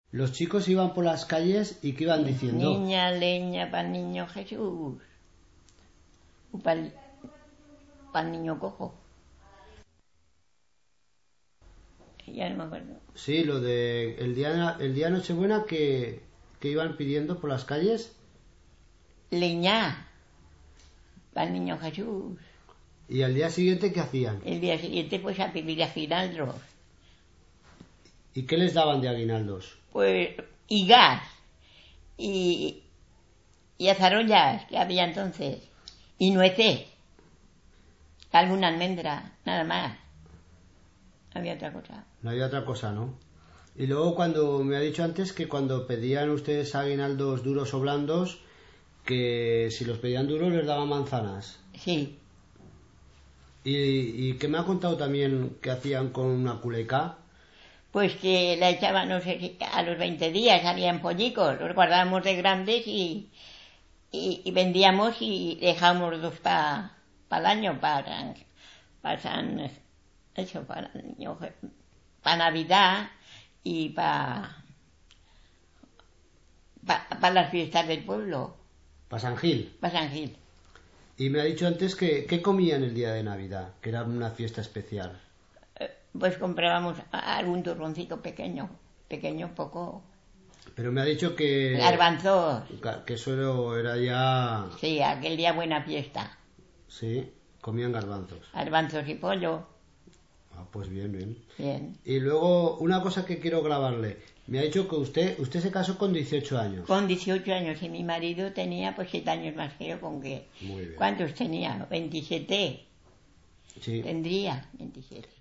Los chicos iban por las calles y ¿qué iban diciendo? Niña, leña, para el niño Jesús. O para el niño cojo. Ya no me acuerdo. Sí, lo de el día de Nochebuena que iban pidiendo por las calles. Leña, para el niño Jesús. ¿Y al día siguiente qué hacían? El día siguiente pues a pedir aguinaldos. ¿Y qué les daban de aguinaldos? Pues higas y azarollas que había entonces. Y nueces. Alguna almendra, nada más. No había otra cosa. No había otra cosa, ¿no? Y luego cuando me ha dicho antes que cuando pedían ustedes aguinaldos duros o blandos, que si los pedían duros les daban manzanas. Sí. Y que me ha contado también que hacían con una culeca. Pues que la echaban, no sé si a los 20 días salían pollicos, los guardábamos de grandes y vendíamos y dejábamos dos para el año, para Navidad y para las fiestas del pueblo. Para San Gil. Para San Gil. Y me ha dicho antes que comían el día de Navidad, que era una fiesta especial. Pues comprábamos algún turroncito pequeño, poco. Pero me ha dicho que... Garbanzos. Que eso era ya... Sí, aquel día buena fiesta. Sí, comían garbanzos. Garbanzos y pollo. Ah, pues bien, bien. Bien. Y luego, una cosa que quiero grabarle. Me ha dicho que usted se casó con 18 años. Con 18 años y mi marido tenía pues 7 años más que yo, ¿con qué? Muy bien. ¿Cuántos tenía? 27. Sí. Tendría 27.